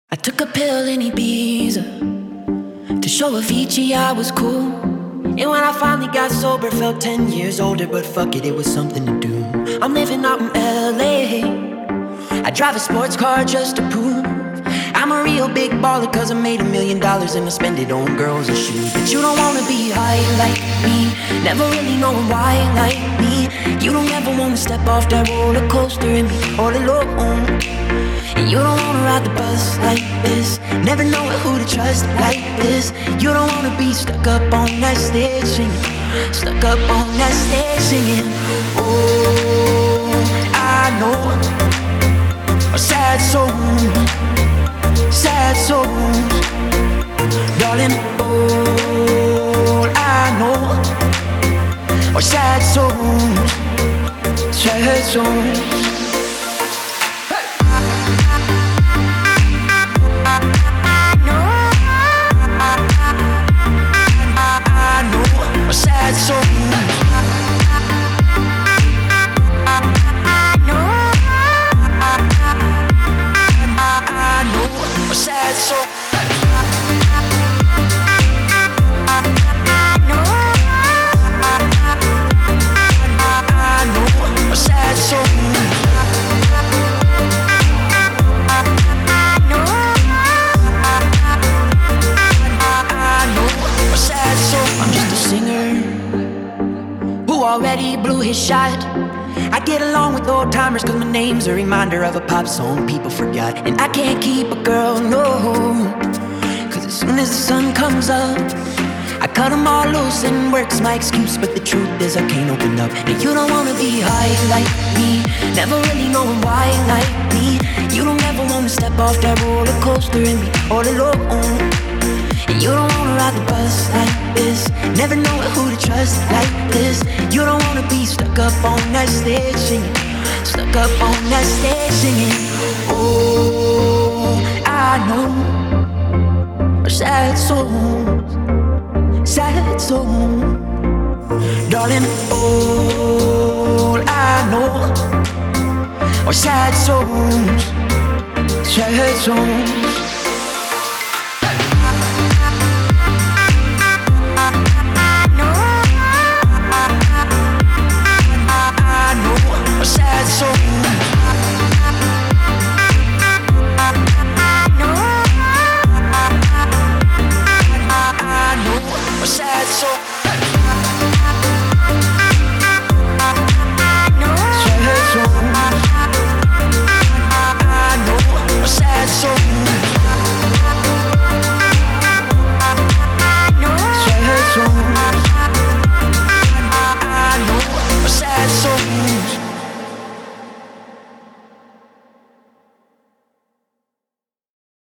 I took a pill in Ibiza to show Avicii I was cool. And when I finally got sober, felt 10 years older. But fuck it, it was something to do. I'm living out in LA. I drive a sports car just to prove I'm a real big baller, cause I made $1 million and I spend it on girls and shoes. But you don't wanna be high like me, never really knowing why like me. You don't ever wanna step off that roller coaster and be all alone. And you don't wanna ride the bus like this, never knowing who to trust like this. You don't wanna be stuck up on that stage singing, stuck up on that stage singing. Oh, I know a sad soul, sad souls, darling. All I know are sad souls, sad souls. Sad soul. I know a sad soul. I know a sad soul. I'm just a singer who already blew his shot. I get along with old timers cause my name's a reminder of a pop song people forgot. And I can't keep a girl, no, cause as soon as the sun comes up I cut them all loose and work's my excuse. But the truth is I can't open up. And you don't wanna be high like me, never really knowing why like me. You don't ever wanna step off that roller coaster and be all alone. And you don't wanna ride the bus like this, never knowing who to trust like this. You don't wanna be stuck up on that stage singing, stuck up on that stage singing. Oh, I know are sad souls, sad souls, darling. All I know are sad souls, sad souls.